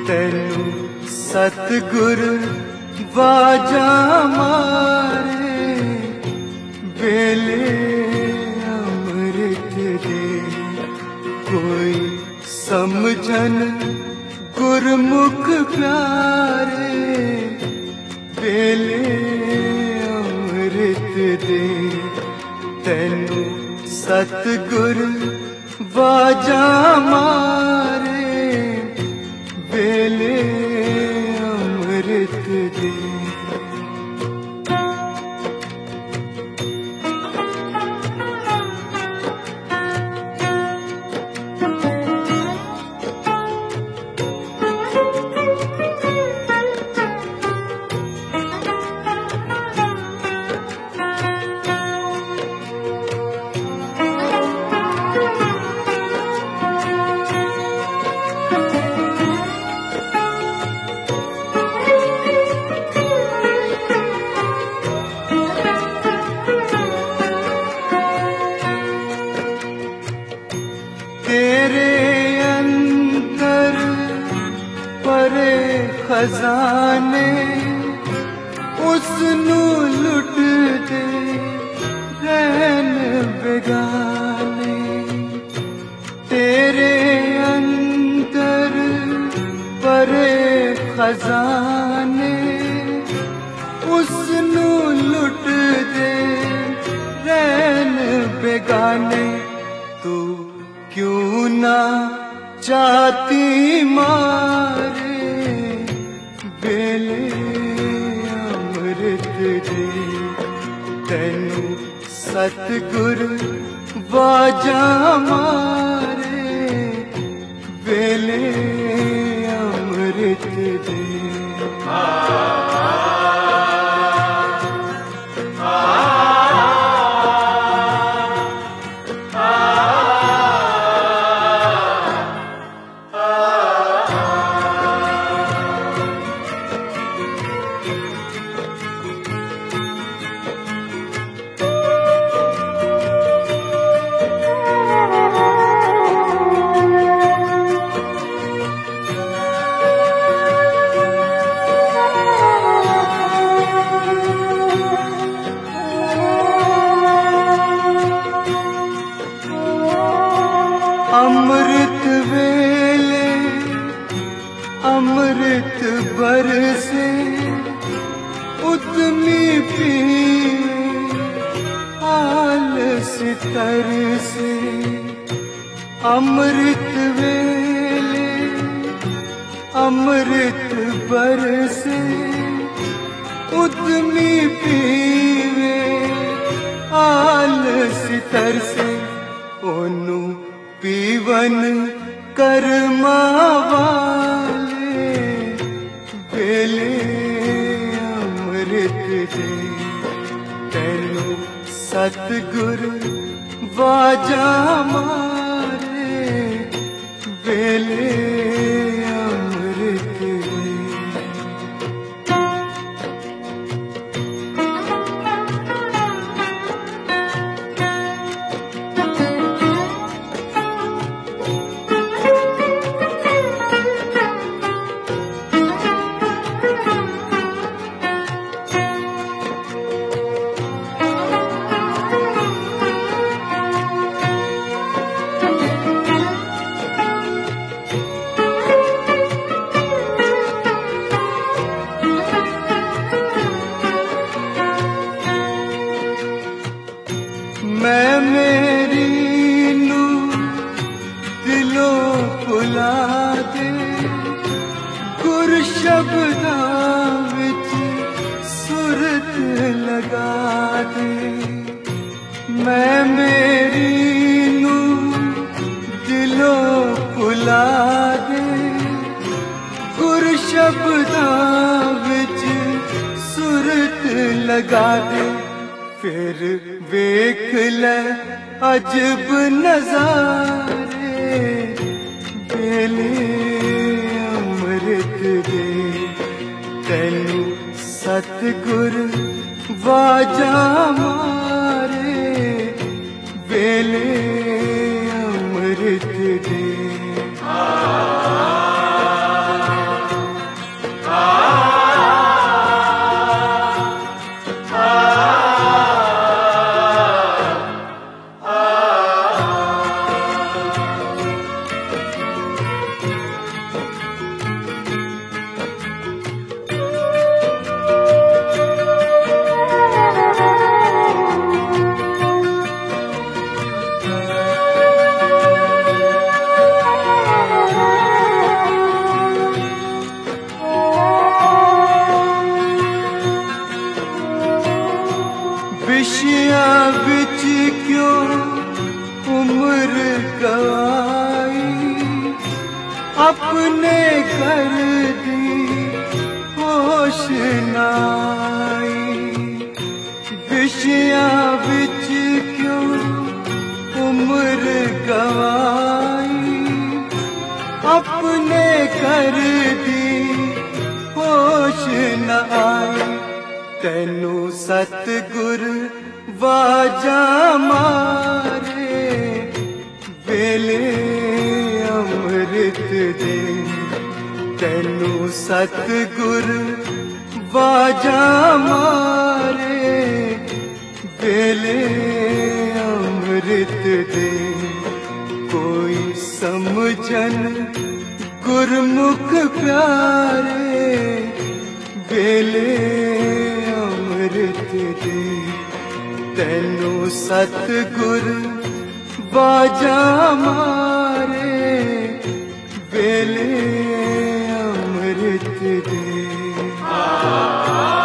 तेनू सतगुर वाजा मारे बेले अमृत दे। कोई समझन गुरमुख प्यारे बेले अमृत दे। तेनू सतगुर वाजा मारे बेले अमृत दे। तेरे अंदर परे खजाने उसनू लुट दे रहन बेगाने। तेरे अंदर परे खजाने उसनू लुट दे रहन बेगाने। तू क्यों ना चाहती मारे बेले अमृत दे। तेनू सतगुर वाजा मारे बेले अमृत दे। अमृत वेले अमृत बरसे उतमी पीवे आलस तरसे। अमृत वेले अमृत बरसे उतमी पीवे आलस तरसे। ओनू पीवन कर्मा वाले बेले अमृत दे। तेनू सतगुर वाजा मारे बेले अमृत दे। मैं मेरी नू दिलों भुला दे गुर शब्दां विच सुरत लगा दे। मैं मेरी नू दिलों भुला दे गुर शब्दां विच सुरत लगा दे। फिर वेख ले अजब नजारे बेले अमृत दे। तेनू सतगुर वाजा मारे बेले अमृत दे। कर दी होश नाई, विषया विच क्यों उम्र गवाई, अपने कर दी होश न आई। तैनू सतगुर वाजा मारे, वेले अमृत दे। तैनू सतगुर वाजा मारे, वेले अमृत दे। कोई समझन गुरमुख प्यारे, वेले अमृत दे। तैनू सतगुर वाजा मारे, वेले अमृत दे।